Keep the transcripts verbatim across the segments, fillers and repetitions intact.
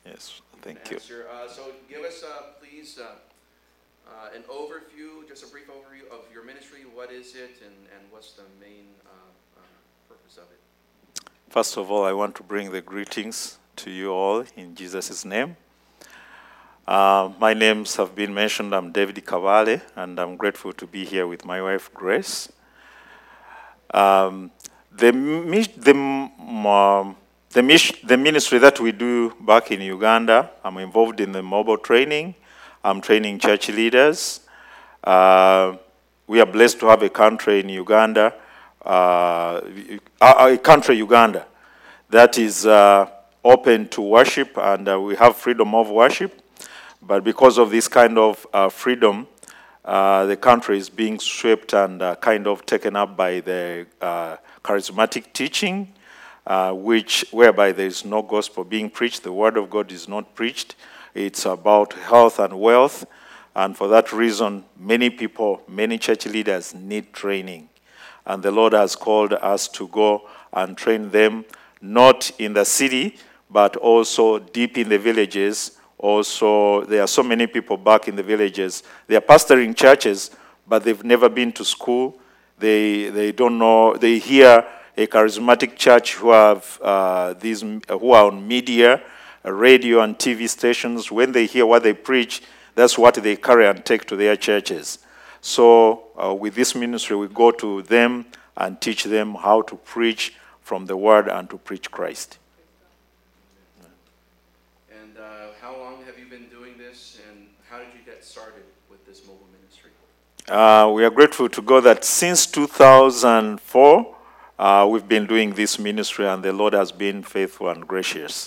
Yes, thank you. Answer. Uh, so give us, uh, please, uh, uh, an overview, just a brief overview of your ministry. What is it, and, and what's the main uh, uh, purpose of it? First of all, I want to bring the greetings to you all in Jesus' name. Uh, my names have been mentioned. I'm David Kavale, and I'm grateful to be here with my wife, Grace. Um, the, the, um, the, the ministry that we do back in Uganda, I'm involved in the mobile training. I'm training church leaders. Uh, we are blessed to have a country in Uganda, uh, a country, Uganda, that is uh, open to worship, and uh, we have freedom of worship. But because of this kind of uh, freedom, uh, the country is being swept and uh, kind of taken up by the uh, charismatic teaching, uh, which whereby there is no gospel being preached. The word of God is not preached. It's about health and wealth. And for that reason, many people, many church leaders need training. And the Lord has called us to go and train them, not in the city, but also deep in the villages. Also, there are so many people back in the villages. They are pastoring churches, but they've never been to school. They they don't know. They hear a charismatic church who have uh, these who are on media, radio, and T V stations. When they hear what they preach, that's what they carry and take to their churches. So, uh, with this ministry, we go to them and teach them how to preach from the Word and to preach Christ. How did you get started with this mobile ministry? Uh, we are grateful to God that since two thousand four, uh, we've been doing this ministry, and the Lord has been faithful and gracious.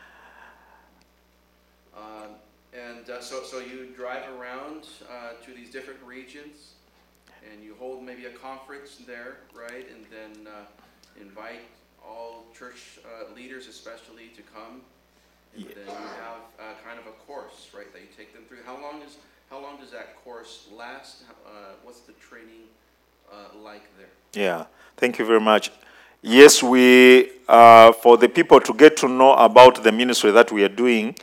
Um, and uh, so, so you drive around uh, to these different regions, and you hold maybe a conference there, right? And then uh, invite all church uh, leaders, especially, to come. And then you have uh, kind of a course, right, that you take them through. How long is how long does that course last? Uh, what's the training uh, like there? Yeah, thank you very much. Yes, we uh, for the people to get to know about the ministry that we are doing,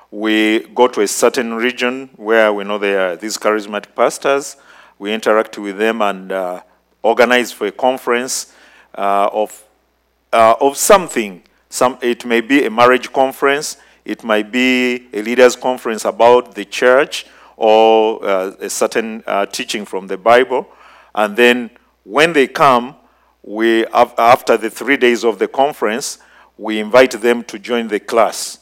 we go to a certain region where we know there are these charismatic pastors. We interact with them and uh, organize for a conference uh, of uh, of something. Some, it may be a marriage conference, it might be a leaders conference about the church, or uh, a certain uh, teaching from the Bible. And then when they come, we after the three days of the conference, we invite them to join the class.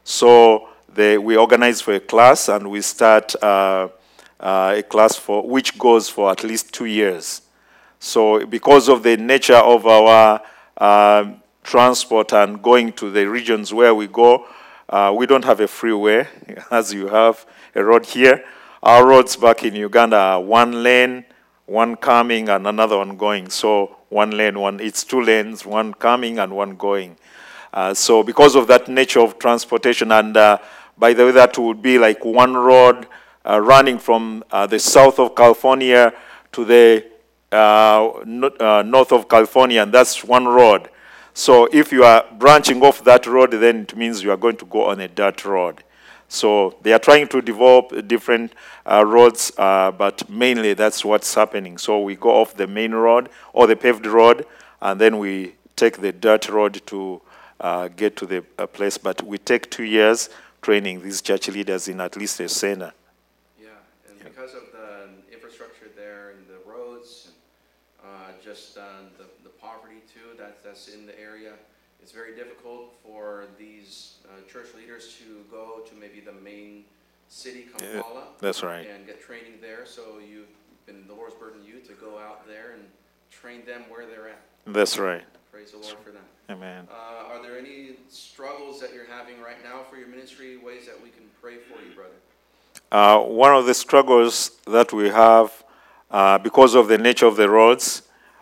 So they, we organize for a class, and we start uh, uh, a class for which goes for at least two years. So because of the nature of our uh, transport and going to the regions where we go, uh, we don't have a freeway as you have a road here. Our roads back in Uganda are one lane, one coming and another one going. So one lane, one, it's two lanes, one coming and one going. Uh, so because of that nature of transportation, and uh, by the way, that would be like one road uh, running from uh, the south of California to the uh, no, uh, north of California, and that's one road. So if you are branching off that road, then it means you are going to go on a dirt road. So they are trying to develop different uh, roads, uh, but mainly that's what's happening. So we go off the main road or the paved road, and then we take the dirt road to uh, get to the uh, place. But we take two years training these church leaders in at least a center. Yeah, and yeah. Because of the infrastructure there and the roads, and uh, just uh, the, the poverty too that, that's in the area, it's very difficult for these uh, church leaders to go to maybe the main city, Kampala. Yeah, that's right. And get training there. So you've been, the Lord's burdened you to go out there and train them where they're at. That's right. Praise the Lord for that. Amen. Uh, are there any struggles that you're having right now for your ministry, ways that we can pray for you, brother? Uh, one of the struggles that we have, uh, because of the nature of the roads,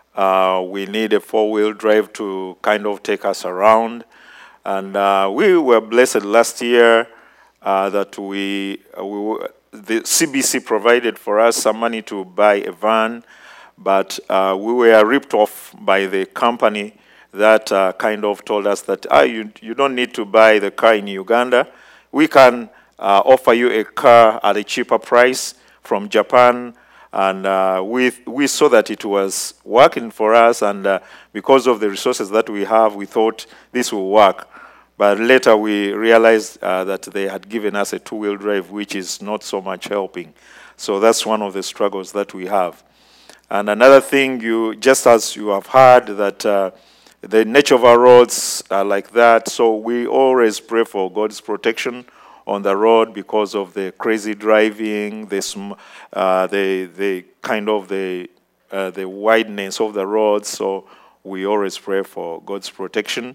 uh, we need a four-wheel drive to kind of take us around. And uh, we were blessed last year uh, that we, uh, we the C B C provided for us some money to buy a van, but uh, we were ripped off by the company that uh, kind of told us that ah, you, you don't need to buy the car in Uganda. we can uh, offer you a car at a cheaper price from Japan. And uh, we, we saw that it was working for us, and uh, because of the resources that we have, we thought this will work. But later we realized uh, that they had given us a two-wheel drive, which is not so much helping. So that's one of the struggles that we have. And another thing, you just as you have heard, that uh, the nature of our roads are like that, so we always pray for God's protection on the road because of the crazy driving, the sm- uh, the the kind of the uh, the wideness of the roads. So we always pray for God's protection.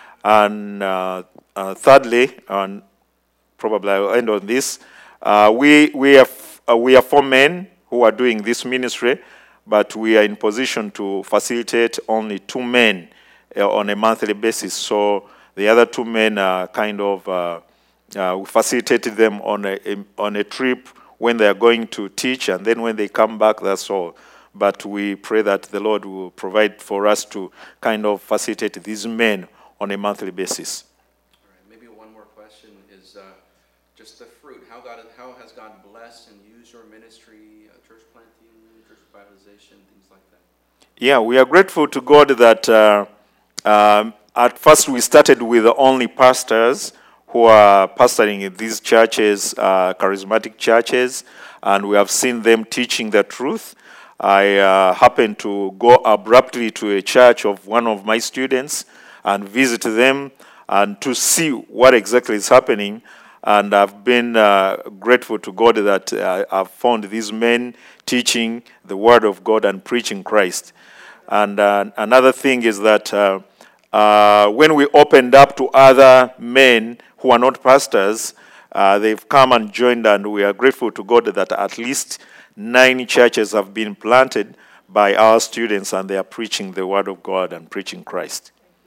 And uh, uh, thirdly, and probably I'll end on this, uh, we we are f- uh, we are four men who are doing this ministry, but we are in position to facilitate only two men uh, on a monthly basis. So the other two men are kind of uh, uh, we facilitated them on a, a on a trip when they are going to teach, and then when they come back, that's all. But we pray that the Lord will provide for us to kind of facilitate these men on a monthly basis. All right, maybe one more question is uh, just the fruit. How God, how has God blessed and used your ministry, uh, church planting, church revitalization, things like that? Yeah, we are grateful to God that uh, um, at first we started with only pastors who are pastoring in these churches, uh, charismatic churches, and we have seen them teaching the truth. I uh, happened to go abruptly to a church of one of my students and visit them and to see what exactly is happening. And I've been uh, grateful to God that uh, I've found these men teaching the Word of God and preaching Christ. And uh, another thing is that uh, uh, when we opened up to other men who are not pastors, uh, they've come and joined, and we are grateful to God that at least nine churches have been planted by our students, and they are preaching the Word of God and preaching Christ.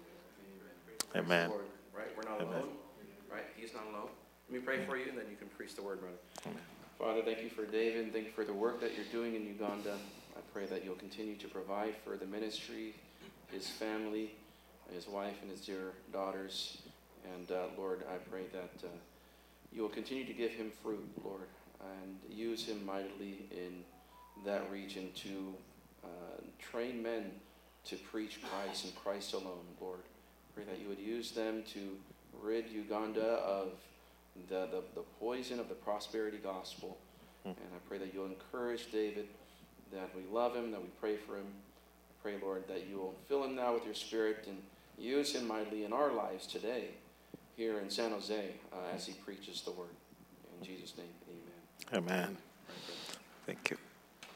Amen. Lord, right? We're not Amen. alone, right? He's not alone. Let me pray for you, and then you can preach the word, brother. Amen. Father, thank you for David, and thank you for the work that you're doing in Uganda. I pray that you'll continue to provide for the ministry, his family, his wife, and his dear daughters. And uh, Lord, I pray that uh, you will continue to give him fruit, Lord, and use him mightily in that region to uh, train men to preach Christ and Christ alone, Lord. Pray that you would use them to rid Uganda of the, the, the poison of the prosperity gospel. Mm. And I pray that you'll encourage David, that we love him, that we pray for him. I pray, Lord, that you will fill him now with your spirit and use him mightily in our lives today here in San Jose uh, as he preaches the word. In Jesus' name, amen. Amen. Thank you.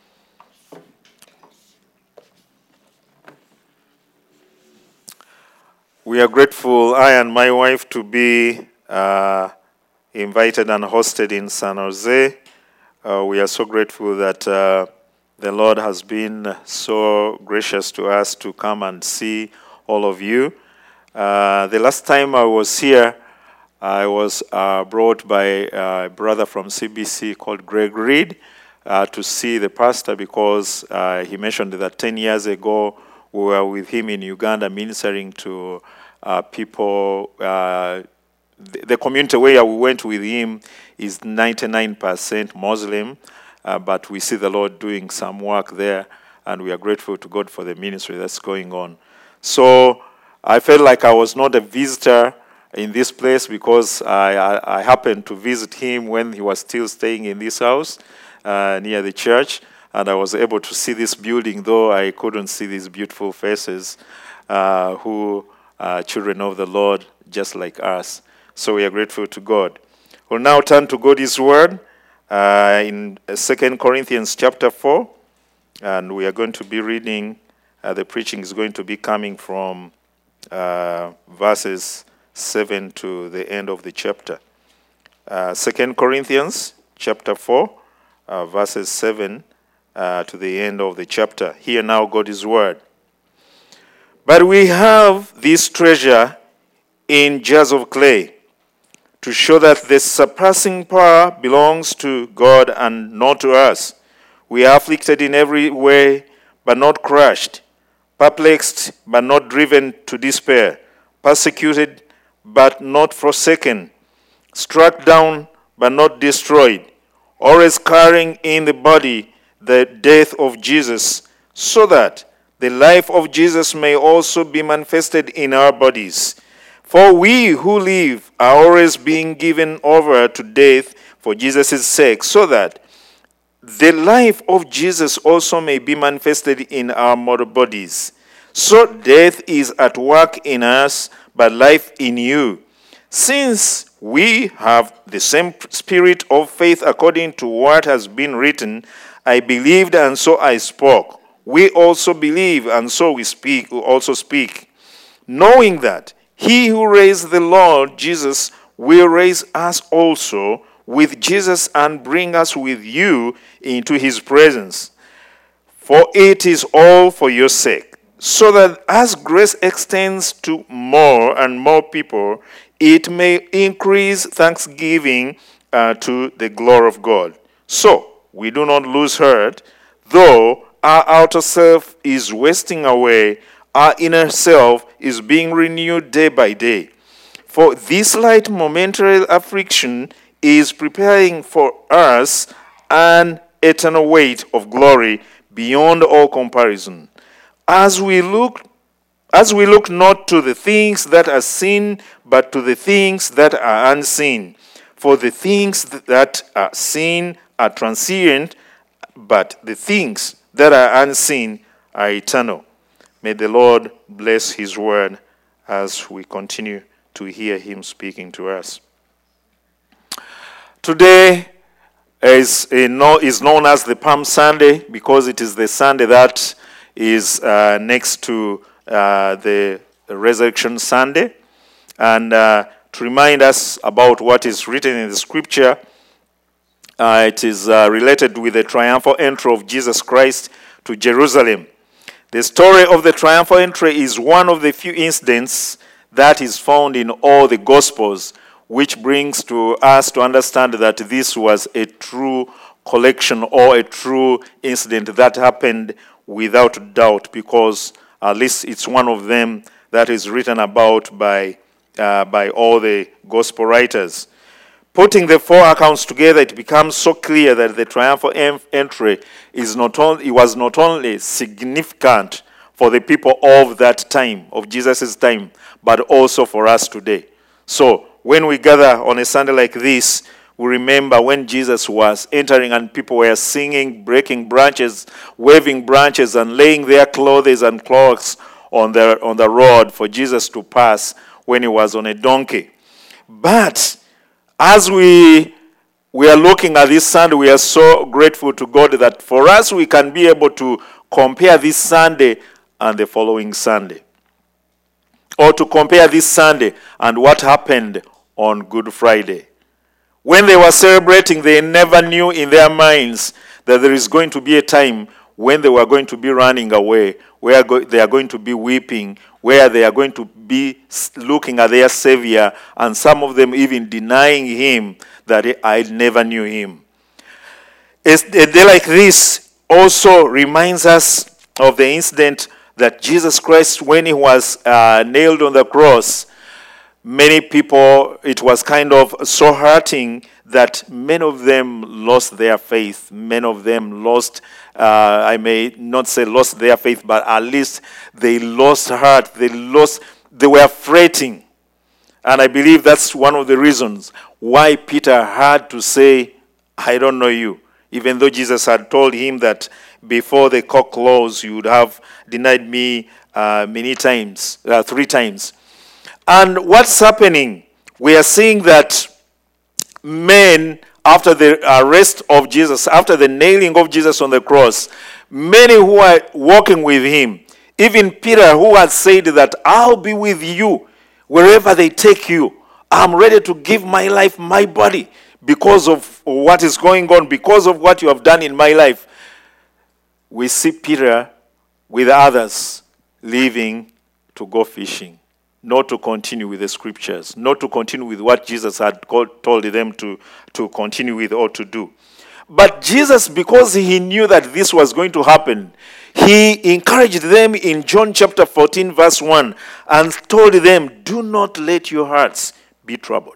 We are grateful, I and my wife, to be uh, invited and hosted in San Jose. Uh, we are so grateful that uh, the Lord has been so gracious to us to come and see all of you. Uh, the last time I was here, I was uh, brought by a brother from C B C called Greg Reed uh, to see the pastor because uh, he mentioned that ten years ago we were with him in Uganda ministering to uh, people. Uh, the, the community where we went with him is ninety-nine percent Muslim, uh, but we see the Lord doing some work there, and we are grateful to God for the ministry that's going on. So I felt like I was not a visitor in this place because I, I, I happened to visit him when he was still staying in this house uh, near the church, and I was able to see this building, though I couldn't see these beautiful faces uh, who are children of the Lord just like us. So we are grateful to God. We'll now turn to God's word uh, in Second Corinthians chapter four, and we are going to be reading, uh, the preaching is going to be coming from uh, verses seven to the end of the chapter. Uh, Second Corinthians chapter four, uh, verses seven uh, to the end of the chapter. Hear now God's word. But we have this treasure in jars of clay, to show that the surpassing power belongs to God and not to us. We are afflicted in every way, but not crushed, perplexed, but not driven to despair, persecuted, but not forsaken, struck down but not destroyed, always carrying in the body the death of Jesus, so that the life of Jesus may also be manifested in our bodies. For we who live are always being given over to death for Jesus' sake, so that the life of Jesus also may be manifested in our mortal bodies. So death is at work in us, but life in you. Since we have the same spirit of faith according to what has been written, I believed and so I spoke. We also believe and so we speak, we also speak, knowing that he who raised the Lord Jesus will raise us also with Jesus and bring us with you into his presence. For it is all for your sake, so that as grace extends to more and more people, it may increase thanksgiving uh, to the glory of God. So we do not lose heart, though our outer self is wasting away, our inner self is being renewed day by day. For this light momentary affliction is preparing for us an eternal weight of glory beyond all comparison. As we look As we look not to the things that are seen, but to the things that are unseen. For the things that are seen are transient, but the things that are unseen are eternal. May the Lord bless his word as we continue to hear him speaking to us. Today is, a, is known as the Palm Sunday because it is the Sunday that is uh, next to Uh, the Resurrection Sunday, and uh, to remind us about what is written in the scripture, uh, it is uh, related with the triumphal entry of Jesus Christ to Jerusalem. The story of the triumphal entry is one of the few incidents that is found in all the Gospels, which brings to us to understand that this was a true collection or a true incident that happened without doubt, because at least it's one of them that is written about by uh, by all the gospel writers. Putting the four accounts together, it becomes so clear that the triumphal entry is not only it was not only significant for the people of that time, of Jesus' time, but also for us today. So when we gather on a Sunday like this, we remember when Jesus was entering and people were singing, breaking branches, waving branches, and laying their clothes and cloaks on the, on the road for Jesus to pass when he was on a donkey. But as we, we are looking at this Sunday, we are so grateful to God that for us we can be able to compare this Sunday and the following Sunday. Or to compare this Sunday and what happened on Good Friday. When they were celebrating, they never knew in their minds that there is going to be a time when they were going to be running away, where they are going to be weeping, where they are going to be looking at their Savior, and some of them even denying him that I never knew him. A day like this also reminds us of the incident that Jesus Christ, when he was uh, nailed on the cross, many people, it was kind of so hurting that many of them lost their faith. Many of them lost, uh, I may not say lost their faith, but at least they lost heart. They lost, they were fretting. And I believe that's one of the reasons why Peter had to say, I don't know you. Even though Jesus had told him that before the cock crows, you would have denied me uh, many times, uh, three times. And what's happening? We are seeing that men, after the arrest of Jesus, after the nailing of Jesus on the cross, many who are walking with him, even Peter, who had said that I'll be with you wherever they take you. I'm ready to give my life, my body, because of what is going on, because of what you have done in my life. We see Peter with others leaving to go fishing. Not to continue with the scriptures, not to continue with what Jesus had called, told them to, to continue with or to do. But Jesus, because he knew that this was going to happen, he encouraged them in John chapter fourteen, verse one, and told them, do not let your hearts be troubled.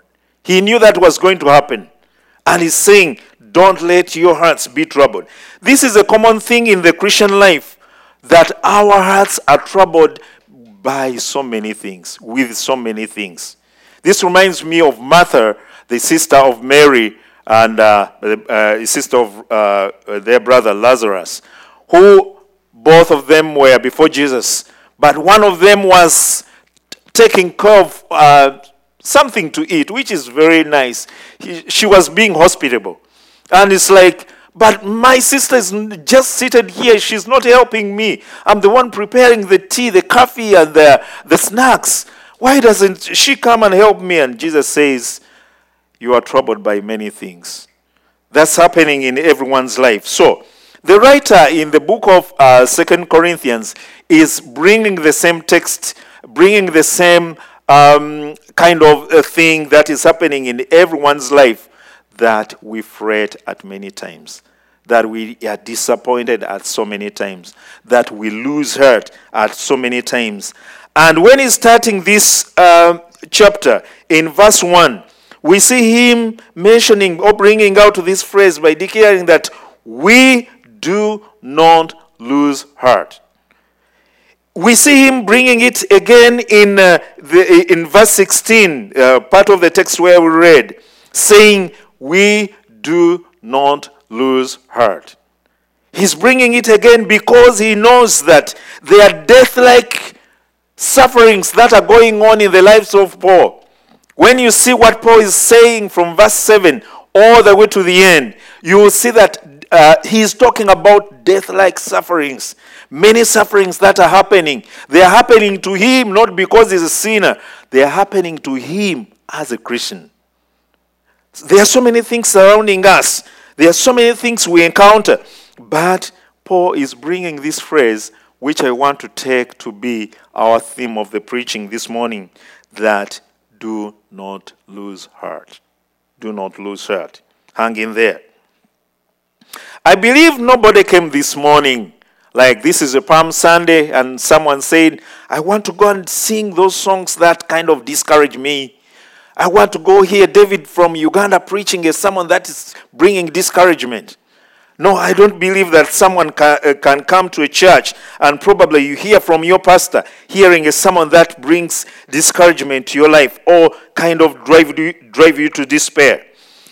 He knew that was going to happen. And he's saying, don't let your hearts be troubled. This is a common thing in the Christian life, that our hearts are troubled by so many things, with so many things. This reminds me of Martha, the sister of Mary, and uh, uh, sister of uh, their brother Lazarus, who both of them were before Jesus. But one of them was taking care of uh, something to eat, which is very nice. He, she was being hospitable. And it's like, but my sister is just seated here. She's not helping me. I'm the one preparing the tea, the coffee, and the, the snacks. Why doesn't she come and help me? And Jesus says, you are troubled by many things. That's happening in everyone's life. So, the writer in the book of uh, Second Corinthians is bringing the same text, bringing the same um, kind of a thing that is happening in everyone's life, that we fret at many times, that we are disappointed at so many times, that we lose heart at so many times. And when he's starting this uh, chapter, in verse one, we see him mentioning or bringing out this phrase by declaring that we do not lose heart. We see him bringing it again in uh, the, in verse sixteen, uh, part of the text where we read, saying, we do not lose heart. He's bringing it again because he knows that there are death-like sufferings that are going on in the lives of Paul. When you see what Paul is saying from verse seven all the way to the end, you will see that uh, he is talking about death-like sufferings. Many sufferings that are happening. They are happening to him not because he's a sinner. They are happening to him as a Christian. There are so many things surrounding us. There are so many things we encounter. But Paul is bringing this phrase, which I want to take to be our theme of the preaching this morning, that do not lose heart. Do not lose heart. Hang in there. I believe nobody came this morning like this is a Palm Sunday and someone said, I want to go and sing those songs that kind of discourage me. I want to go hear David from Uganda preaching as someone that is bringing discouragement. No, I don't believe that someone can, uh, can come to a church and probably you hear from your pastor, hearing as someone that brings discouragement to your life or kind of drive you, drive you to despair.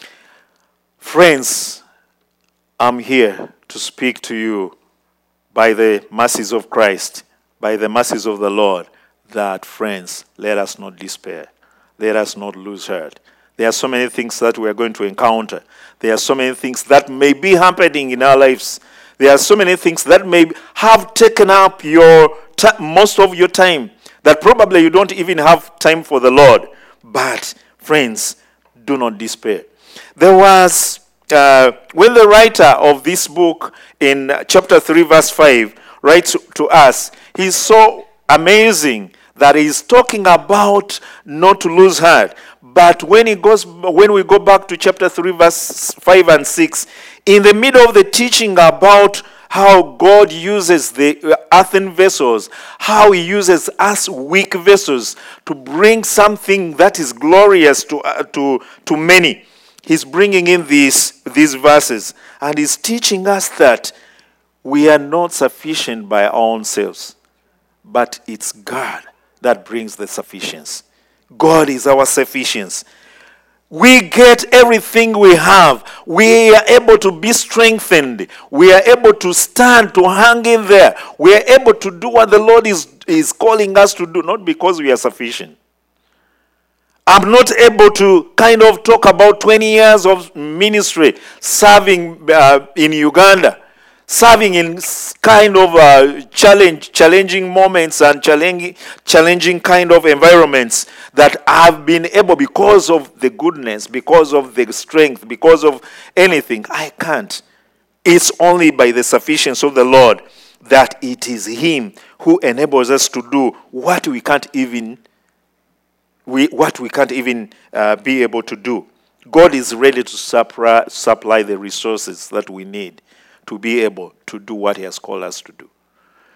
Friends, I'm here to speak to you by the mercies of Christ, by the mercies of the Lord, that, friends, let us not despair. Let us not lose heart. There are so many things that we are going to encounter. There are so many things that may be happening in our lives. There are so many things that may have taken up your t- most of your time, that probably you don't even have time for the Lord. But, friends, do not despair. There was, uh, when the writer of this book in chapter three, verse five, writes to us, he's so amazing that he's talking about not to lose heart. But when he goes, when we go back to chapter three, verse five and six, in the middle of the teaching about how God uses the earthen vessels, how he uses us weak vessels to bring something that is glorious to uh, to to many, he's bringing in these these verses, and he's teaching us that we are not sufficient by our own selves, but it's God that brings the sufficiency. God is our sufficiency. We get everything we have. We are able to be strengthened. We are able to stand, to hang in there. We are able to do what the Lord is, is calling us to do, not because we are sufficient. I'm not able to kind of talk about twenty years of ministry, serving uh, in Uganda, serving in kind of uh, challenge, challenging moments and challenging, challenging kind of environments that I've been able, because of the goodness, because of the strength, because of anything. I can't. It's only by the sufficiency of the Lord that it is Him who enables us to do what we can't even, we what we can't even uh, be able to do. God is ready to supply, supply the resources that we need to be able to do what He has called us to do.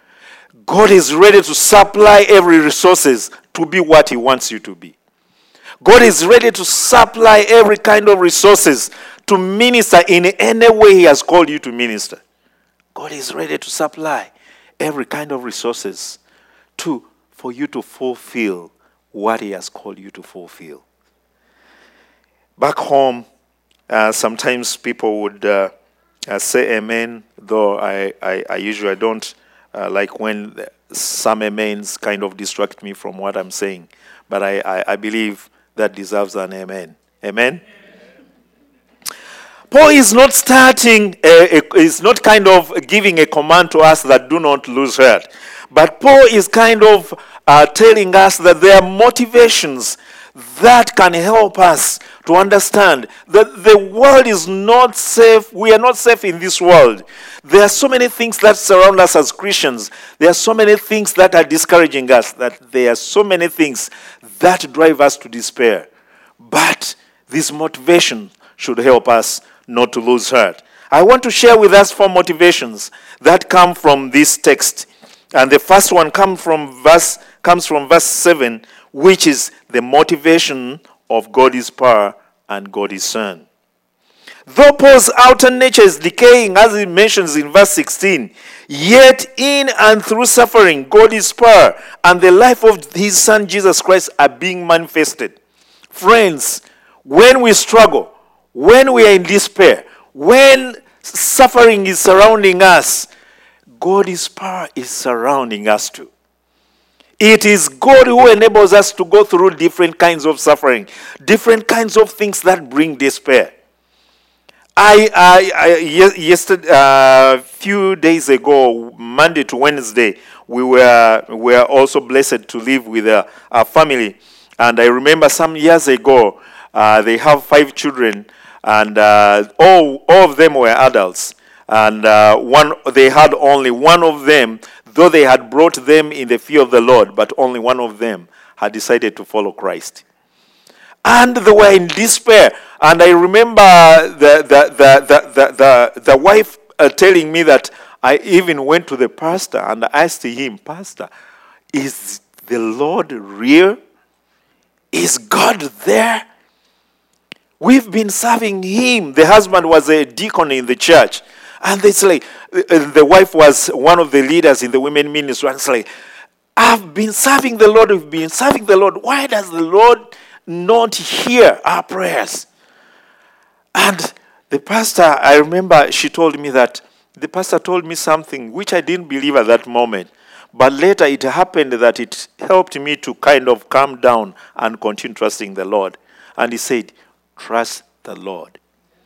God is ready to supply every resources to be what He wants you to be. God is ready to supply every kind of resources to minister in any way he has called you to minister. God is ready to supply every kind of resources to for you to fulfill what he has called you to fulfill. Back home, uh, sometimes people would uh, uh, say amen, though I, I, I usually don't uh, like when some amens kind of distract me from what I'm saying. But I, I, I believe that deserves an amen. Amen? Amen. Paul is not starting, a, a, is not kind of giving a command to us that do not lose heart. But Paul is kind of uh, telling us that there are motivations that can help us to understand that the world is not safe. We are not safe in this world. There are so many things that surround us as Christians. There are so many things that are discouraging us, that there are so many things that drive us to despair. But this motivation should help us not to lose heart. I want to share with us four motivations that come from this text. And the first one comes from verse comes from verse seven, which is the motivation of God's power and God's Son. Though Paul's outer nature is decaying, as he mentions in verse sixteen, yet in and through suffering, God's power and the life of his Son Jesus Christ are being manifested. Friends, when we struggle, when we are in despair, when suffering is surrounding us, God's power is surrounding us too. It is God who enables us to go through different kinds of suffering, different kinds of things that bring despair. I, I, I yesterday, a uh, few days ago, Monday to Wednesday, we were we were also blessed to live with a, a family, and I remember some years ago, uh, they have five children, and uh, all all of them were adults, and uh, one they had only one of them. Though they had brought them in the fear of the Lord, but only one of them had decided to follow Christ. And they were in despair. And I remember the the the the the, the, the wife uh, telling me that I even went to the pastor and asked him, Pastor, is the Lord real? Is God there? We've been serving him. The husband was a deacon in the church. And it's like, the wife was one of the leaders in the women ministry. And it's like, I've been serving the Lord, we've been serving the Lord. Why does the Lord not hear our prayers? And the pastor, I remember she told me that, the pastor told me something which I didn't believe at that moment. But later it happened that it helped me to kind of calm down and continue trusting the Lord. And he said, trust the Lord.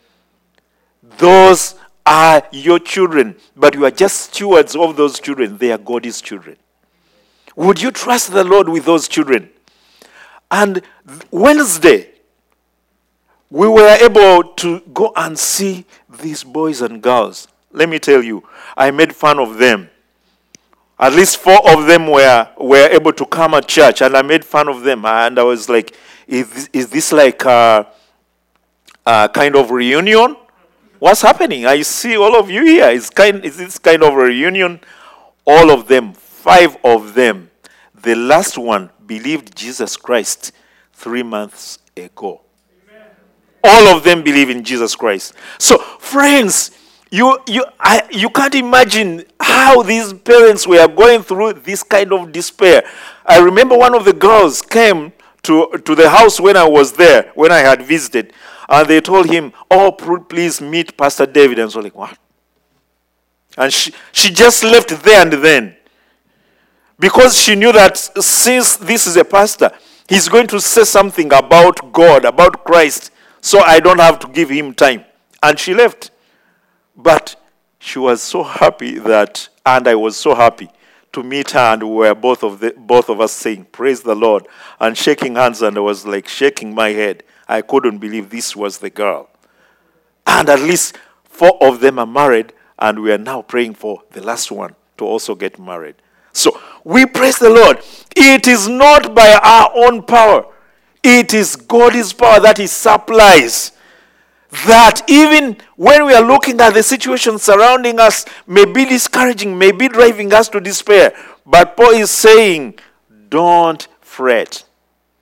Those are your children, but you are just stewards of those children. They are God's children. Would you trust the Lord with those children? And Wednesday, we were able to go and see these boys and girls. Let me tell you, I made fun of them. At least four of them were, were able to come at church, and I made fun of them. And I was like, is this, is this like a, a kind of reunion? What's happening? I see all of you here. Is kind is this kind of a reunion? All of them, five of them. The last one believed Jesus Christ three months ago. Amen. All of them believe in Jesus Christ. So, friends, you you I, you can't imagine how these parents were going through this kind of despair. I remember one of the girls came to to the house when I was there, when I had visited. And they told him, oh, please meet Pastor David. And so like, what? And she, she just left there and then. Because she knew that since this is a pastor, he's going to say something about God, about Christ. So I don't have to give him time. And she left. But she was so happy that, and I was so happy to meet her. And we were both of, the, both of us saying, praise the Lord. And shaking hands, and I was like shaking my head. I couldn't believe this was the girl. And at least four of them are married, and we are now praying for the last one to also get married. So we praise the Lord. It is not by our own power. It is God's power that he supplies. That even when we are looking at the situation surrounding us, may be discouraging, may be driving us to despair. But Paul is saying, don't fret.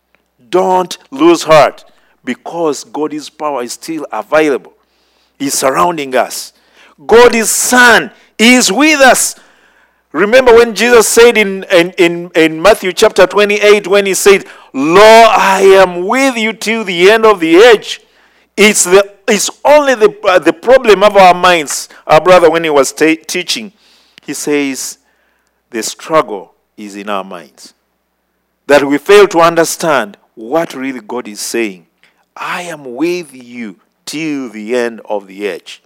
don't lose heart, because God's power is still available. He's surrounding us. God's Son is with us. Remember when Jesus said in, in, in, in Matthew chapter twenty-eight, when he said, Lo, I am with you till the end of the age. It's the it's only the, uh, the problem of our minds. Our brother, when he was ta- teaching, he says, the struggle is in our minds. That we fail to understand what really God is saying. I am with you till the end of the age.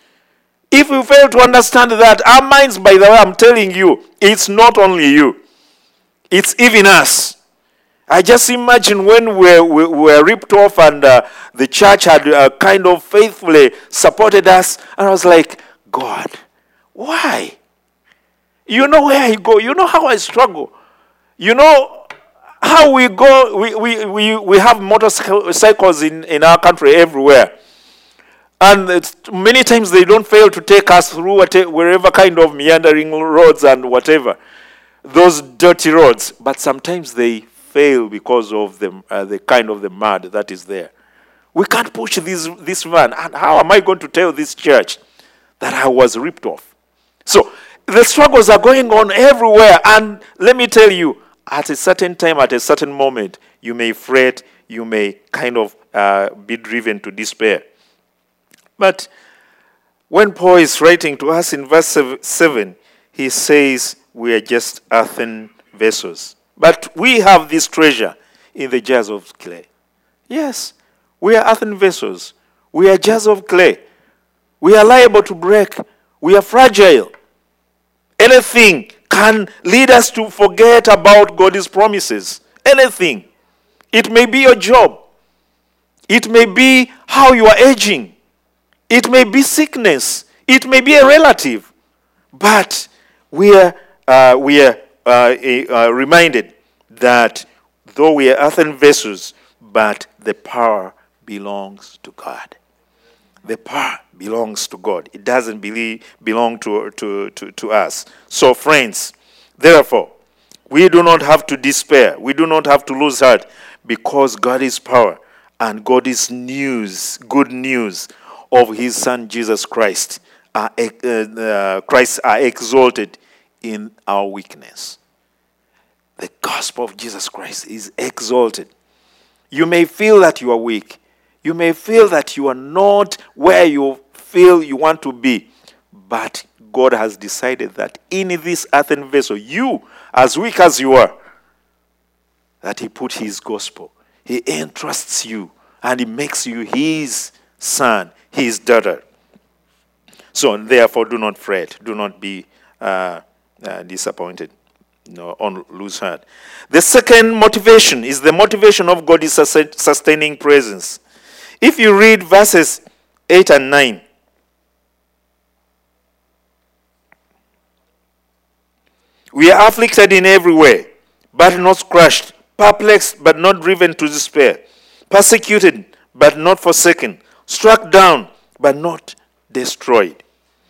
If we fail to understand that, our minds, by the way, I'm telling you, it's not only you. It's even us. I just imagine when we, we, we were ripped off and uh, the church had uh, kind of faithfully supported us. And I was like, God, why? You know where I go. You know how I struggle. You know how we go. We, we, we, we have motorcycles in, in our country everywhere. And it's, many times they don't fail to take us through whatever, wherever kind of meandering roads and whatever. Those dirty roads. But sometimes they fail because of the, uh, the kind of the mud that is there. We can't push this, this van. And how am I going to tell this church that I was ripped off? So the struggles are going on everywhere. And let me tell you, at a certain time, at a certain moment, you may fret, you may kind of uh, be driven to despair. But when Paul is writing to us in verse seven, he says we are just earthen vessels. But we have this treasure in the jars of clay. Yes, we are earthen vessels. We are jars of clay. We are liable to break. We are fragile. Anything can lead us to forget about God's promises. Anything. It may be your job. It may be how you are aging. It may be sickness. It may be a relative. But we are, uh, we are uh, uh, reminded that though we are earthen vessels, but the power belongs to God. The power belongs to God. It doesn't believe, belong to, to, to, to us. So friends, therefore, we do not have to despair. We do not have to lose heart, because God is power and God is news, good news of his Son Jesus Christ, are, uh, uh, Christ are exalted in our weakness. The gospel of Jesus Christ is exalted. You may feel that you are weak. You may feel that you are not where you feel you want to be. But God has decided that in this earthen vessel, you, as weak as you are, that he put his gospel. He entrusts you and he makes you his son, his daughter. So therefore, do not fret. Do not be uh, uh, disappointed. No, on lose heart. The second motivation is the motivation of God's sustaining presence. If you read verses eight and nine, we are afflicted in every way, but not crushed, perplexed, but not driven to despair, persecuted, but not forsaken, struck down, but not destroyed.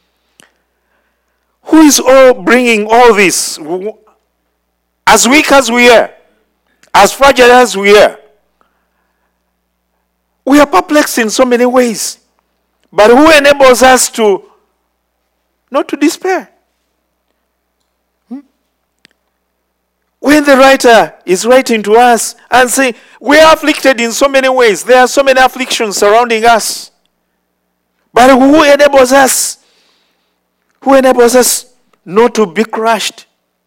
Who is all bringing all this? As weak as we are, as fragile as we are, we are perplexed in so many ways. But who enables us to not to despair? Hmm? When the writer is writing to us and saying, we are afflicted in so many ways, there are so many afflictions surrounding us. But who enables us? Who enables us not to be crushed?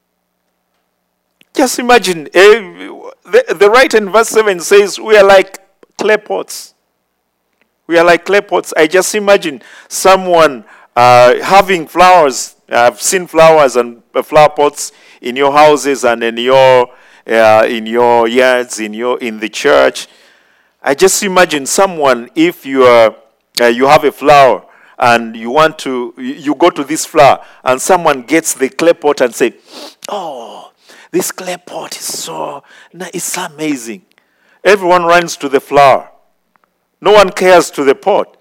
Just imagine, uh, the, the writer in verse seven says, we are like clay pots. We are like clay pots. I just imagine someone uh, having flowers. I've seen flowers and uh, flower pots in your houses and in your uh, in your yards, in your in the church. I just imagine someone, if you are uh, you have a flower and you want to, you go to this flower and someone gets the clay pot and say, "Oh, this clay pot is so, it's amazing." Everyone runs to the flower. No one cares to the pot.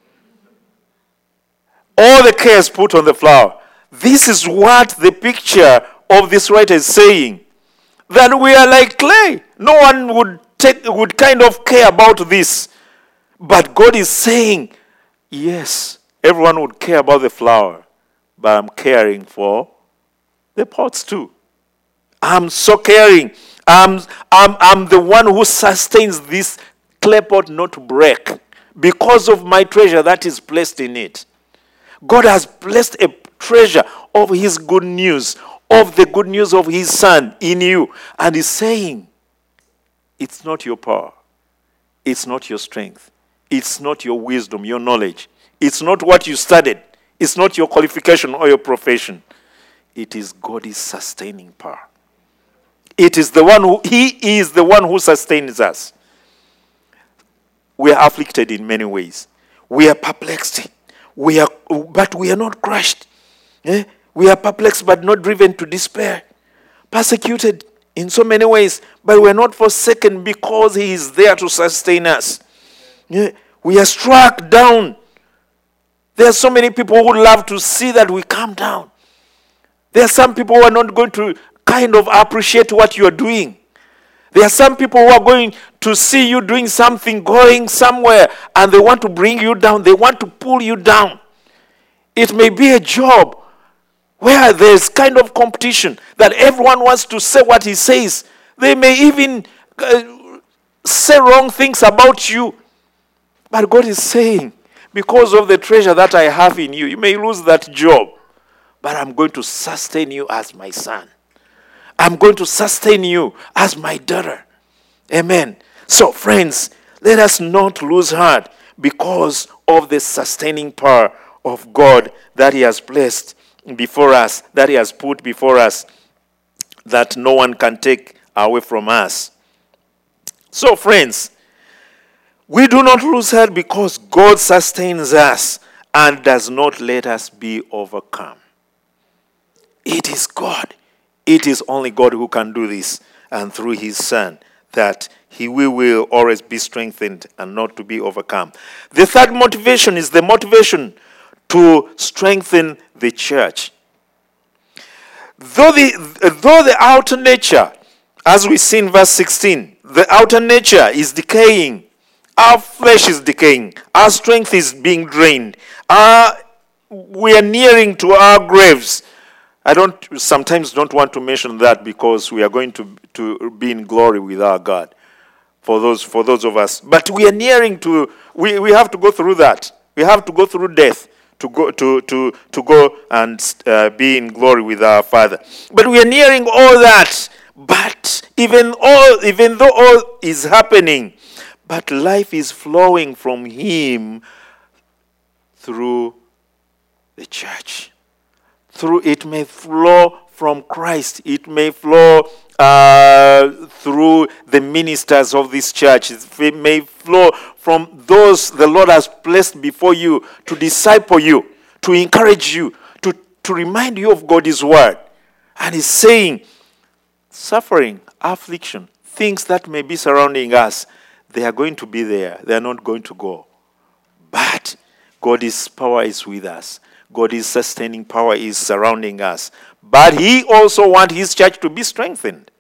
All the care is put on the flower. This is what the picture of this writer is saying. That we are like clay. No one would take, would kind of care about this. But God is saying, yes, everyone would care about the flower, but I'm caring for the pots too. I'm so caring. I'm, I'm, I'm the one who sustains this clay pot not to break because of my treasure that is placed in it. God has placed a treasure of his good news, of the good news of his son in you. And he's saying, it's not your power. It's not your strength. It's not your wisdom, your knowledge. It's not what you studied. It's not your qualification or your profession. It is God's sustaining power. It is the one who, he is the one who sustains us. We are afflicted in many ways. We are perplexed. We are, but we are not crushed. Eh? We are perplexed but not driven to despair. Persecuted in so many ways, but we are not forsaken because he is there to sustain us. Eh? We are struck down. There are so many people who love to see that we come down. There are some people who are not going to kind of appreciate what you are doing. There are some people who are going to see you doing something, going somewhere, and they want to bring you down. They want to pull you down. It may be a job where there's kind of competition that everyone wants to say what he says. They may even uh, say wrong things about you. But God is saying, because of the treasure that I have in you, you may lose that job, but I'm going to sustain you as my son. I'm going to sustain you as my daughter. Amen. So, friends, let us not lose heart because of the sustaining power of God that he has placed before us, that he has put before us, that no one can take away from us. So, friends, we do not lose heart because God sustains us and does not let us be overcome. It is God. It is only God who can do this, and through his son, that he will, will always be strengthened and not to be overcome. The third motivation is the motivation to strengthen the church. Though the, though the outer nature, as we see in verse sixteen, the outer nature is decaying, our flesh is decaying, our strength is being drained, our, we are nearing to our graves. I don't sometimes don't want to mention that because we are going to, to be in glory with our God. For those for those of us. But we are nearing to we, we have to go through that. We have to go through death to go to to, to go and uh, be in glory with our Father. But we are nearing all that. But even all even though all is happening, but life is flowing from him through the church. Through it may flow from Christ. It may flow uh, through the ministers of this church. It may flow from those the Lord has placed before you to disciple you, to encourage you, to, to remind you of God's word. And he's saying, suffering, affliction, things that may be surrounding us, they are going to be there. They are not going to go. But God's power is with us. God's sustaining power is surrounding us. But he also wants his church to be strengthened.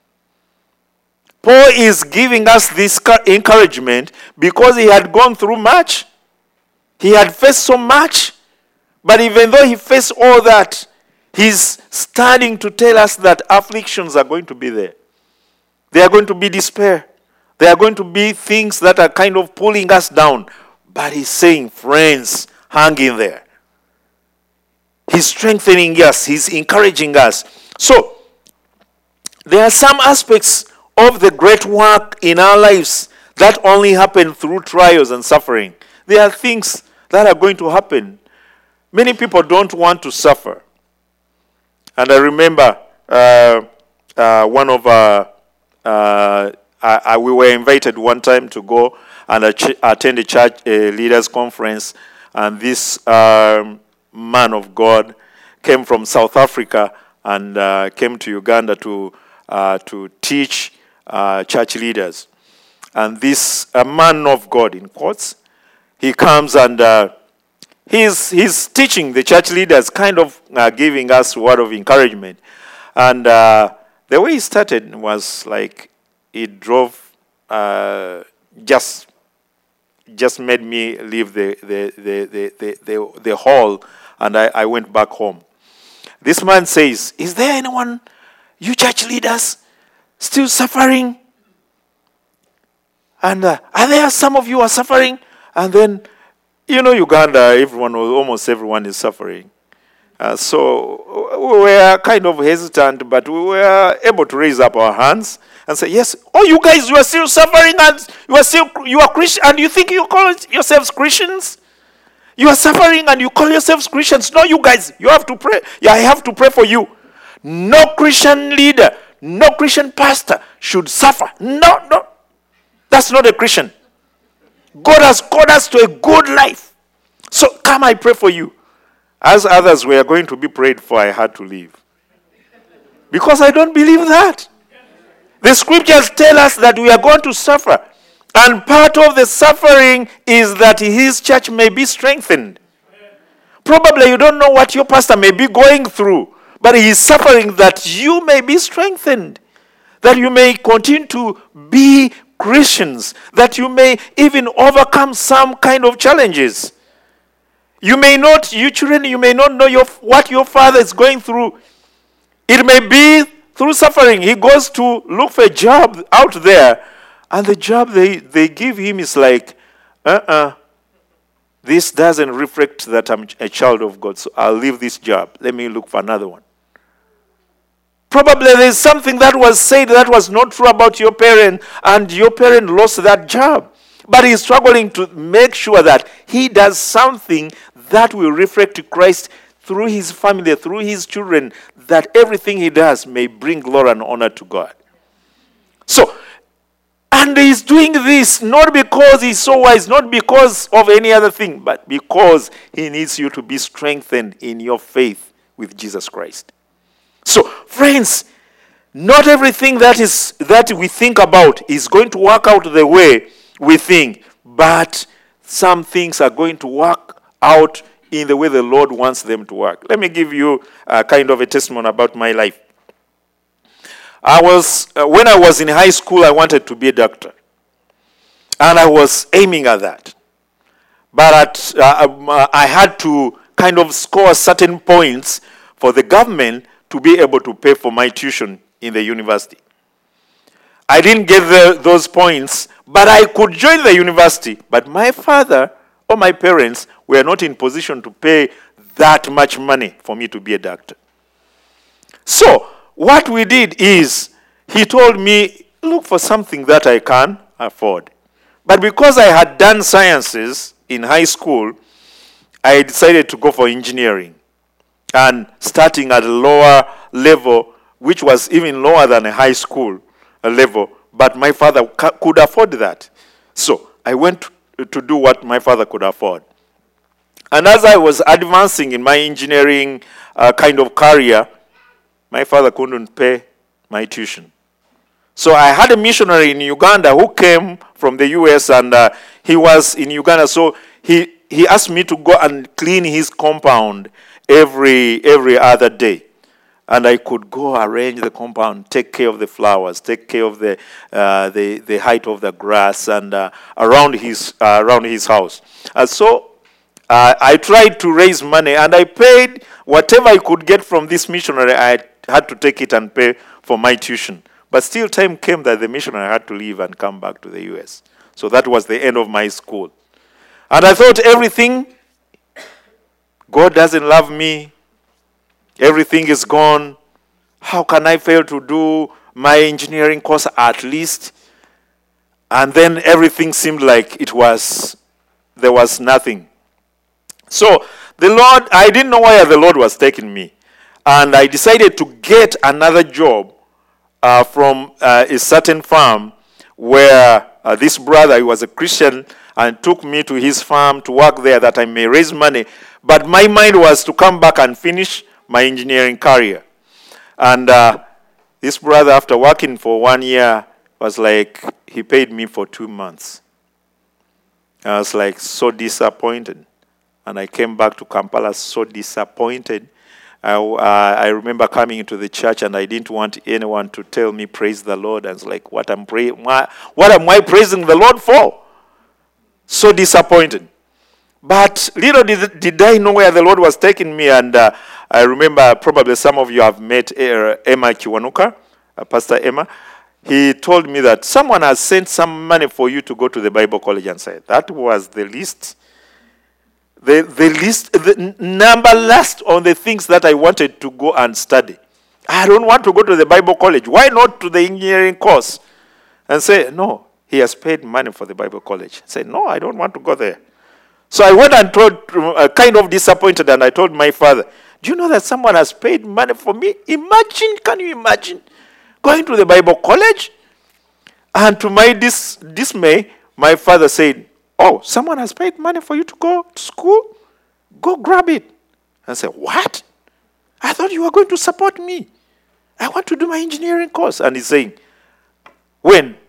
Paul is giving us this encouragement because he had gone through much. He had faced so much. But even though he faced all that, he's starting to tell us that afflictions are going to be there. They are going to be despair. They are going to be things that are kind of pulling us down. But he's saying, friends, hang in there. He's strengthening us. He's encouraging us. So, there are some aspects of the great work in our lives that only happen through trials and suffering. There are things that are going to happen. Many people don't want to suffer. And I remember uh, uh, one of our, uh, I, I, we were invited one time to go and attend a church a leaders conference, and this um, man of God came from South Africa and uh, came to Uganda to uh, to teach uh, church leaders. And this uh, man of God, in quotes, he comes and uh, he's he's teaching the church leaders, kind of uh, giving us a word of encouragement. And uh, the way he started was like he drove uh, just just made me leave the the the the the, the, the hall, and I, I went back home. This man says, "Is there anyone, you church leaders, still suffering? And uh, are there some of you are suffering?" And then, you know, Uganda, everyone, almost everyone is suffering. Uh, so we were kind of hesitant, but we were able to raise up our hands and say, "Yes, oh, you guys, you are still suffering, and you are still, you are Christian, and you think you call yourselves Christians? You are suffering, and you call yourselves Christians? No, you guys, you have to pray. Yeah, I have to pray for you. No Christian leader, no Christian pastor should suffer. No, no, that's not a Christian. God has called us to a good life. So come, I pray for you." As others were going to be prayed for, I had to leave. Because I don't believe that. The scriptures tell us that we are going to suffer. And part of the suffering is that his church may be strengthened. Probably you don't know what your pastor may be going through, but he is suffering that you may be strengthened, that you may continue to be Christians, that you may even overcome some kind of challenges. You may not, you children, you may not know your, what your father is going through. It may be through suffering. He goes to look for a job out there, and the job they, they give him is like, uh-uh, this doesn't reflect that I'm a child of God, so I'll leave this job. Let me look for another one. Probably there's something that was said that was not true about your parent, and your parent lost that job. But he's struggling to make sure that he does something that will reflect Christ through his family, through his children, that everything he does may bring glory and honor to God. So, and he's doing this not because he's so wise, not because of any other thing, but because he needs you to be strengthened in your faith with Jesus Christ. So, friends, not everything that is that we think about is going to work out the way we think, but some things are going to work out in the way the Lord wants them to work. Let me give you a kind of a testimony about my life. I was, uh, when I was in high school, I wanted to be a doctor. And I was aiming at that. But at, uh, I had to kind of score certain points for the government to be able to pay for my tuition in the university. I didn't get the, those points, but I could join the university. But my father or my parents were not in position to pay that much money for me to be a doctor. So what we did is, he told me, look for something that I can afford. But because I had done sciences in high school, I decided to go for engineering. And starting at a lower level, which was even lower than a high school level, but my father ca- could afford that. So I went to, to do what my father could afford. And as I was advancing in my engineering uh, kind of career, my father couldn't pay my tuition. So I had a missionary in Uganda who came from the U S, and uh, he was in Uganda. So he, he asked me to go and clean his compound every every other day. And I could go arrange the compound, take care of the flowers, take care of the uh, the, the height of the grass, and uh, around his uh, around his house. And so uh, I tried to raise money, and I paid whatever I could get from this missionary. I had to take it and pay for my tuition. But still, time came that the missionary had to leave and come back to the U S. So that was the end of my school. And I thought everything, God doesn't love me. Everything is gone. How can I fail to do my engineering course at least? And then everything seemed like it was, there was nothing. So the Lord, I didn't know where the Lord was taking me. And I decided to get another job uh, from uh, a certain farm where uh, this brother, he was a Christian, and took me to his farm to work there that I may raise money. But my mind was to come back and finish my engineering career. And uh, this brother, after working for one year, was like, he paid me for two months. I was like so disappointed. And I came back to Kampala so disappointed I, uh, I remember coming into the church and I didn't want anyone to tell me praise the Lord. I was like, what am, pray- what am I praising the Lord for? So disappointed. But little did, did I know where the Lord was taking me. And uh, I remember probably some of you have met uh, Emma Kiwanuka, uh, Pastor Emma. He told me that someone has sent some money for you to go to the Bible college and say, that was the least, the, the least, the number last on the things that I wanted to go and study. I don't want to go to the Bible college. Why not to the engineering course? And say, no, he has paid money for the Bible college. I said, no, I don't want to go there. So I went and told, uh, kind of disappointed, and I told my father, do you know that someone has paid money for me? Imagine, can you imagine going to the Bible college? And to my dis- dismay, my father said, oh, someone has paid money for you to go to school? Go grab it. I said, what? I thought you were going to support me. I want to do my engineering course. And he's saying, when?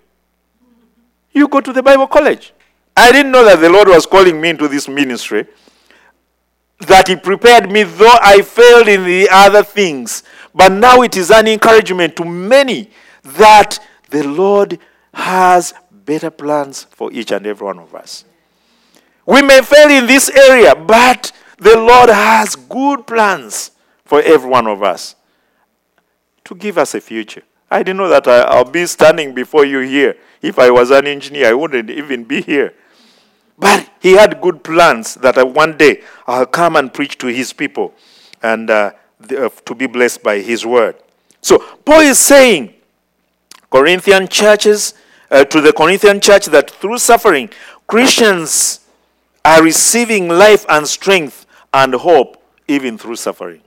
You go to the Bible college. I didn't know that the Lord was calling me into this ministry, that he prepared me, though I failed in the other things. But now it is an encouragement to many that the Lord has better plans for each and every one of us. We may fail in this area, but the Lord has good plans for every one of us to give us a future. I didn't know that I, I'll be standing before you here. If I was an engineer, I wouldn't even be here. But he had good plans that uh, one day I'll come and preach to his people and uh, the, uh, to be blessed by his word. So Paul is saying, Corinthian churches, uh, to the Corinthian church, that through suffering, Christians are receiving life and strength and hope even through suffering.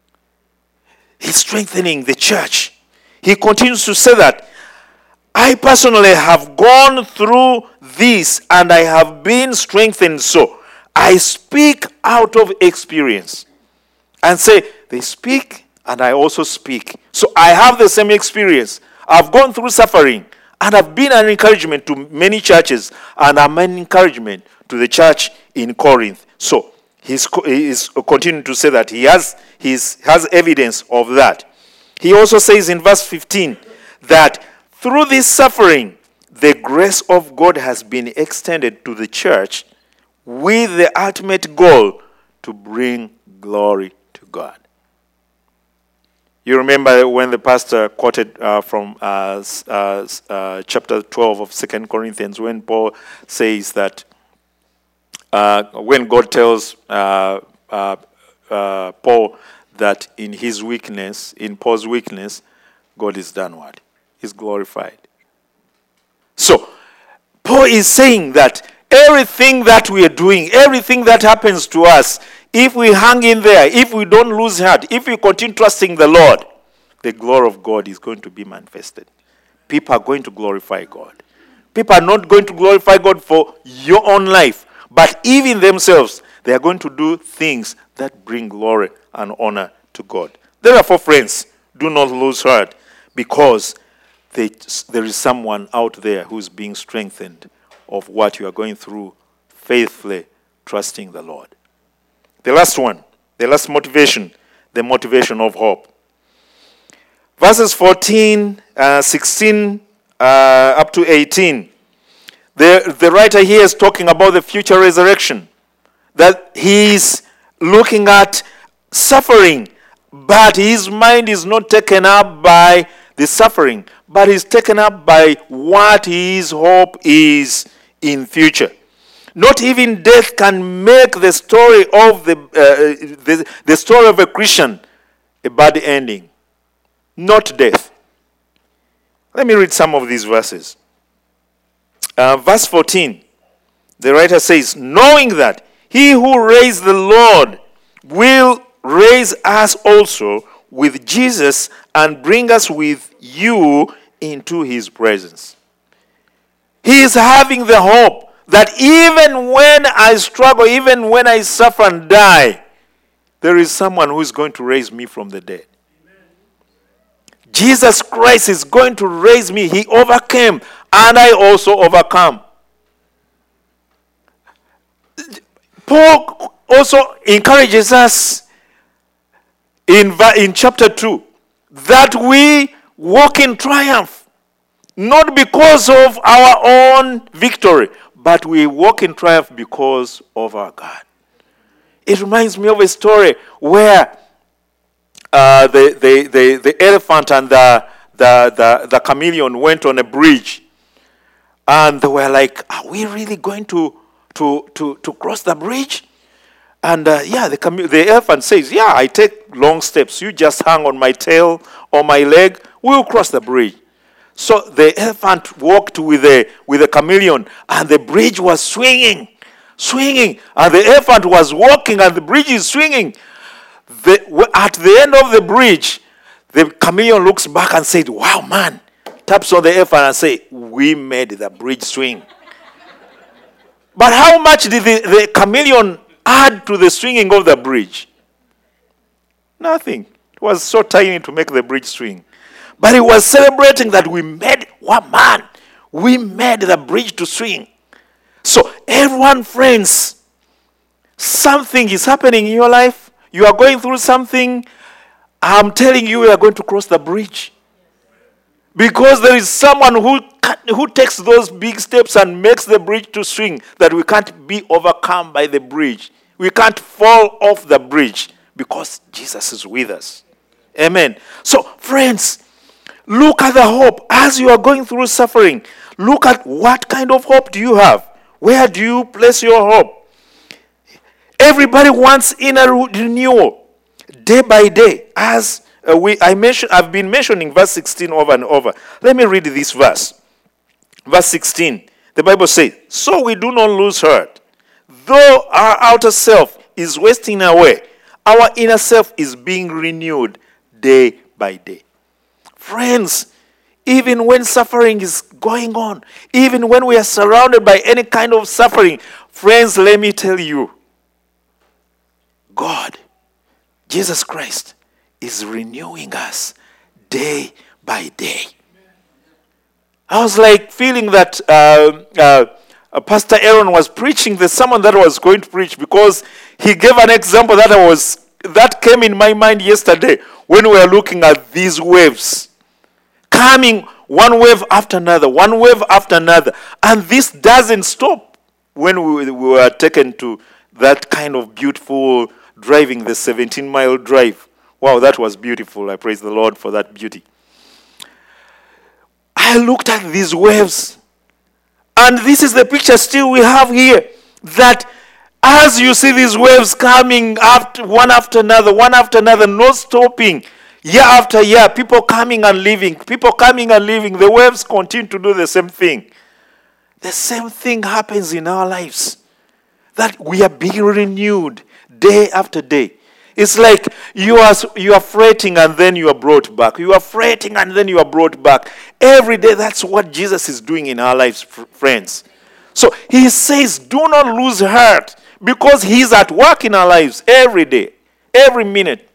He's strengthening the church. He continues to say that, I personally have gone through this and I have been strengthened. So I speak out of experience. And say, they speak and I also speak. So I have the same experience. I've gone through suffering and I've been an encouragement to many churches, and I'm an encouragement to the church in Corinth. So he's, he's continuing to say that he has, he's, has evidence of that. He also says in verse fifteen that through this suffering, the grace of God has been extended to the church with the ultimate goal to bring glory to God. You remember when the pastor quoted uh, from uh, uh, uh, chapter twelve of Second Corinthians, when Paul says that uh, when God tells uh, uh, uh, Paul that in his weakness, in Paul's weakness, God is done what? Is glorified. So, Paul is saying that everything that we are doing, everything that happens to us, if we hang in there, if we don't lose heart, if we continue trusting the Lord, the glory of God is going to be manifested. People are going to glorify God. People are not going to glorify God for your own life, but even themselves, they are going to do things that bring glory and honor to God. Therefore, friends, do not lose heart, because They, there is someone out there who's being strengthened of what you are going through, faithfully trusting the Lord. The last one, the last motivation, the motivation of hope. Verses fourteen, uh, sixteen, uh, up to eighteen. The, the writer here is talking about the future resurrection. That he's looking at suffering, but his mind is not taken up by the suffering, but he's taken up by what his hope is in future. Not even death can make the story of the, uh, the, the story of a Christian a bad ending. Not death. Let me read some of these verses. Uh, verse fourteen, the writer says, knowing that he who raised the Lord will raise us also with Jesus and bring us with you into his presence. He is having the hope that even when I struggle, even when I suffer and die, there is someone who is going to raise me from the dead. Amen. Jesus Christ is going to raise me. He overcame, and I also overcome. Paul also encourages us in, in chapter two, that we walk in triumph, not because of our own victory, but we walk in triumph because of our God. It reminds me of a story where uh, the, the, the, the elephant and the, the, the, the chameleon went on a bridge. And they were like, are we really going to, to, to, to cross the bridge? And uh, yeah, the, the elephant says, yeah, I take long steps. You just hang on my tail or my leg. We'll cross the bridge. So the elephant walked with the, with the chameleon, and the bridge was swinging, swinging. And the elephant was walking, and the bridge is swinging. The, at the end of the bridge, the chameleon looks back and said, wow, man. Taps on the elephant and say, we made the bridge swing. But how much did the, the chameleon add to the swinging of the bridge? Nothing. It was so tiny to make the bridge swing. But he was celebrating that we made, what man, we made the bridge to swing. So everyone, friends, something is happening in your life. You are going through something. I'm telling you, you are going to cross the bridge. Because there is someone who who takes those big steps and makes the bridge to swing, that we can't be overcome by the bridge. We can't fall off the bridge because Jesus is with us. Amen. So, friends, look at the hope as you are going through suffering. Look at what kind of hope do you have? Where do you place your hope? Everybody wants inner renewal day by day. As uh, we, I mention, I've been mentioning verse sixteen over and over. Let me read this verse. Verse sixteen. The Bible says, so we do not lose heart. Though our outer self is wasting away, our inner self is being renewed day by day. Friends, even when suffering is going on, even when we are surrounded by any kind of suffering, friends, let me tell you, God, Jesus Christ, is renewing us day by day. I was like feeling that uh, uh, uh, Pastor Aaron was preaching the sermon that I was going to preach, because he gave an example that I was that came in my mind yesterday when we were looking at these waves coming, one wave after another, one wave after another, and this doesn't stop. When we, we were taken to that kind of beautiful driving, the seventeen mile drive. Wow, that was beautiful. I praise the Lord for that beauty. I looked at these waves, and this is the picture still we have here, that as you see these waves coming after, one after another, one after another, no stopping, year after year, people coming and leaving, people coming and leaving, the waves continue to do the same thing. The same thing happens in our lives, that we are being renewed day after day. It's like you are you are fretting and then you are brought back. You are fretting and then you are brought back. Every day, that's what Jesus is doing in our lives, friends. So he says, do not lose heart, because he's at work in our lives every day, every minute.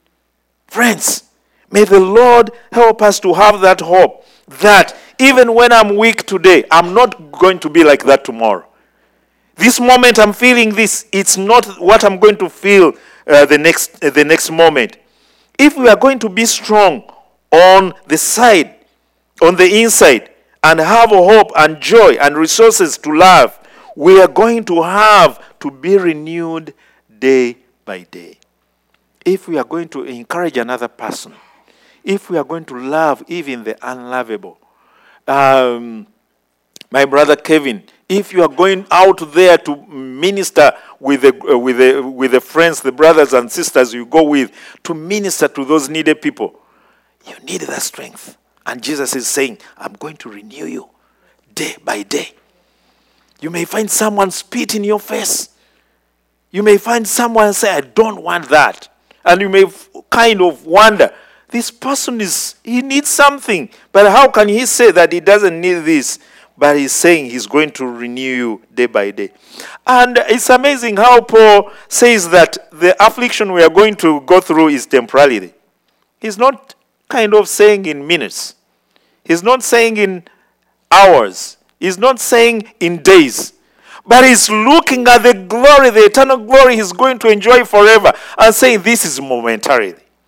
Friends, may the Lord help us to have that hope that even when I'm weak today, I'm not going to be like that tomorrow. This moment I'm feeling this, it's not what I'm going to feel Uh, the next uh, the next moment. If we are going to be strong on the side, on the inside, and have hope and joy and resources to love, we are going to have to be renewed day by day. If we are going to encourage another person, if we are going to love even the unlovable, um, my brother Kevin, if you are going out there to minister with the, uh, with the, with the friends, the brothers and sisters you go with, to minister to those needed people, you need that strength. And Jesus is saying, I'm going to renew you day by day. You may find someone spit in your face. You may find someone say, I don't want that. And you may f- kind of wonder, this person is, he needs something. But how can he say that he doesn't need this? But he's saying he's going to renew you day by day. And it's amazing how Paul says that the affliction we are going to go through is temporarily. He's not kind of saying in minutes. He's not saying in hours. He's not saying in days. But he's looking at the glory, the eternal glory he's going to enjoy forever, and saying this is momentary.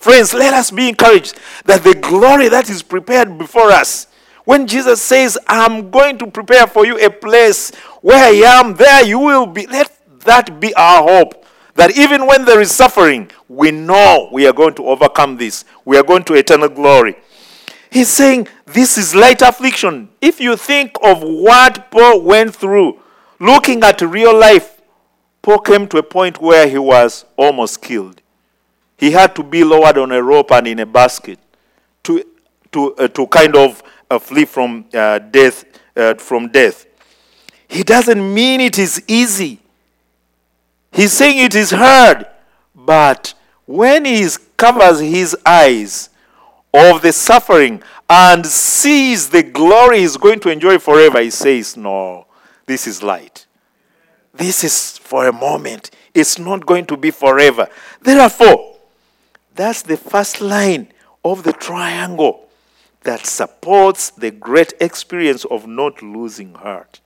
Friends, let us be encouraged that the glory that is prepared before us, when Jesus says, I'm going to prepare for you a place where I am, there you will be. Let that be our hope. That even when there is suffering, we know we are going to overcome this. We are going to eternal glory. He's saying this is light affliction. If you think of what Paul went through, looking at real life, Paul came to a point where he was almost killed. He had to be lowered on a rope and in a basket to to uh, to kind of uh, flee from uh, death. Uh, from death. He doesn't mean it is easy. He's saying it is hard, but when he covers his eyes of the suffering and sees the glory he's going to enjoy forever, he says, no, this is light. This is for a moment. It's not going to be forever. Therefore, that's the first line of the triangle that supports the great experience of not losing heart.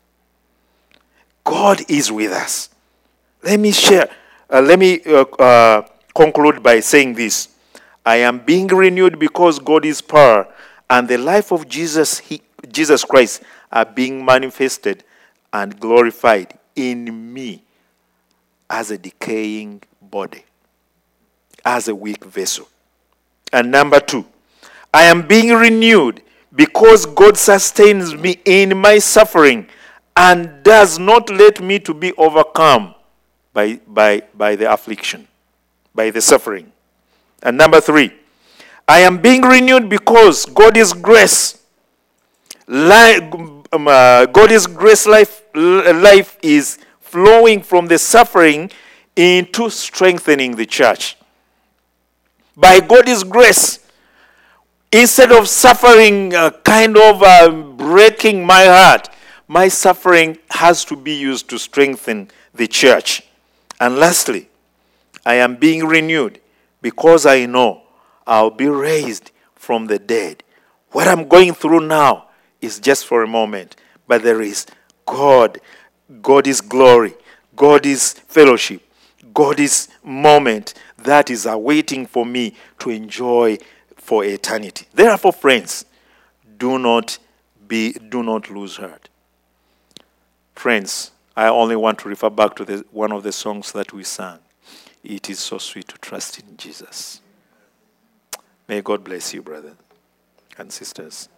God is with us. Let me share, uh, let me uh, uh, conclude by saying this. I am being renewed because God is power, and the life of Jesus, he, Jesus Christ, are being manifested and glorified in me as a decaying body, as a weak vessel. And number two, I am being renewed because God sustains me in my suffering and does not let me to be overcome by, by, by the affliction, by the suffering. And number three, I am being renewed because God is grace. Life, um, uh, God is grace life, life is flowing from the suffering into strengthening the church. By God's grace, instead of suffering uh, kind of uh, breaking my heart, my suffering has to be used to strengthen the church. And lastly, I am being renewed because I know I'll be raised from the dead. What I'm going through now is just for a moment, but there is God, God's glory, God's fellowship, God's moment that is awaiting for me to enjoy for eternity. Therefore, friends, do not be, do not lose heart. Friends, I only want to refer back to the, one of the songs that we sang. It is so sweet to trust in Jesus. May God bless you, brothers and sisters.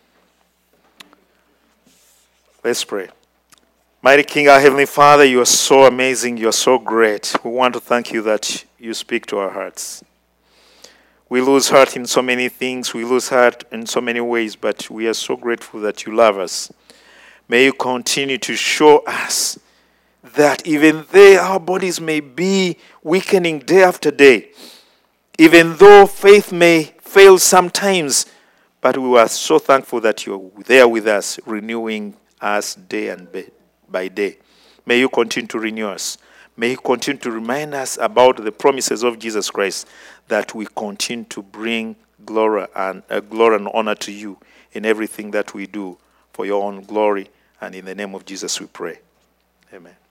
Let's pray. Mighty King, our Heavenly Father, you are so amazing. You are so great. We want to thank you that you speak to our hearts. We lose heart in so many things. We lose heart in so many ways, but we are so grateful that you love us. May you continue to show us that even though our bodies may be weakening day after day, even though faith may fail sometimes, but we are so thankful that you are there with us, renewing us day and by day. May you continue to renew us. May you continue to remind us about the promises of Jesus Christ, that we continue to bring glory and uh, glory and honor to you in everything that we do for your own glory. And in the name of Jesus we pray. Amen.